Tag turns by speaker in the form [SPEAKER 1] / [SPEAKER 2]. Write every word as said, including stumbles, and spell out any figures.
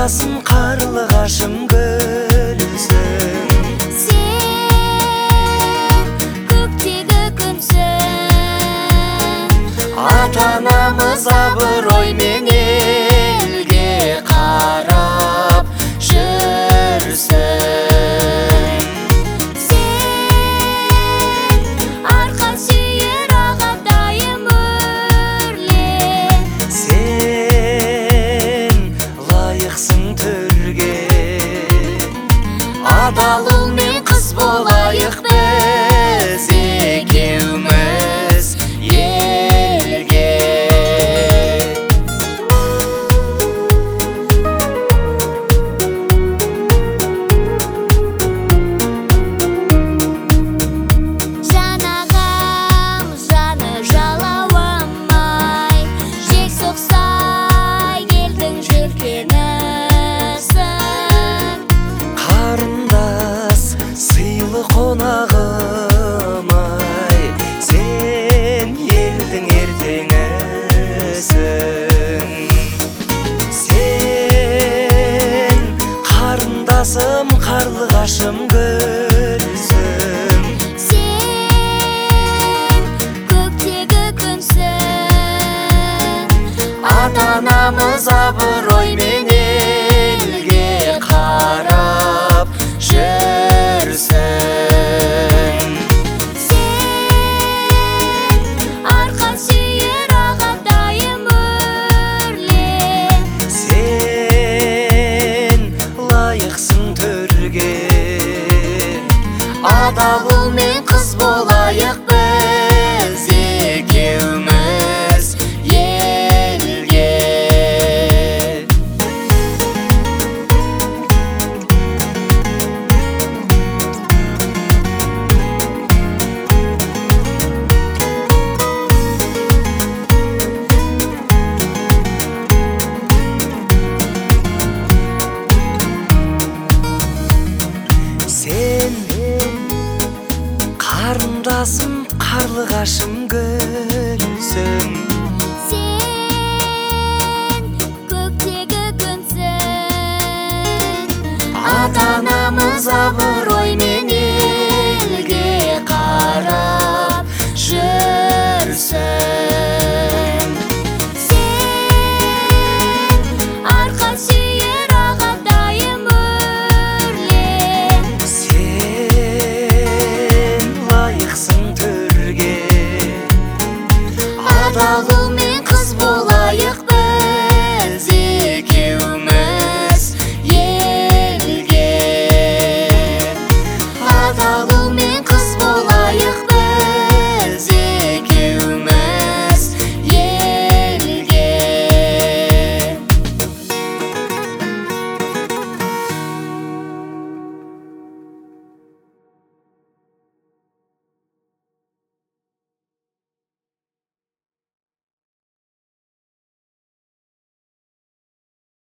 [SPEAKER 1] Қарындасым қарлығашым гүлсің.
[SPEAKER 2] Сен көктегі күнсің.
[SPEAKER 1] Ата-анамыз абыроймен елге қарап жүрсің.
[SPEAKER 2] Сен арқа сүйер ағатайым өрле.
[SPEAKER 1] Сен лайықсың төрге. Адал ұл мен қыз болайық біз екеуміз елге.
[SPEAKER 2] Жан ағам жаны жалауамай, жел соқса елдің желкенісің.
[SPEAKER 1] Қарындас сыйлы қонағым-ай, сен елдің ертеңісің. Сен қарындасым қарлығашым гүлсің.
[SPEAKER 2] Сен көктегі күнсің.
[SPEAKER 1] Ата-анамыз абыроймен елге қарап жүрсің.
[SPEAKER 2] Сен арқа сүйер ағатайым өрле.
[SPEAKER 1] Сен лайықсың төрге. Адал ұл мен қыз болайық біз екеуміз елге. Сен қарындасым қарлығашым гүл.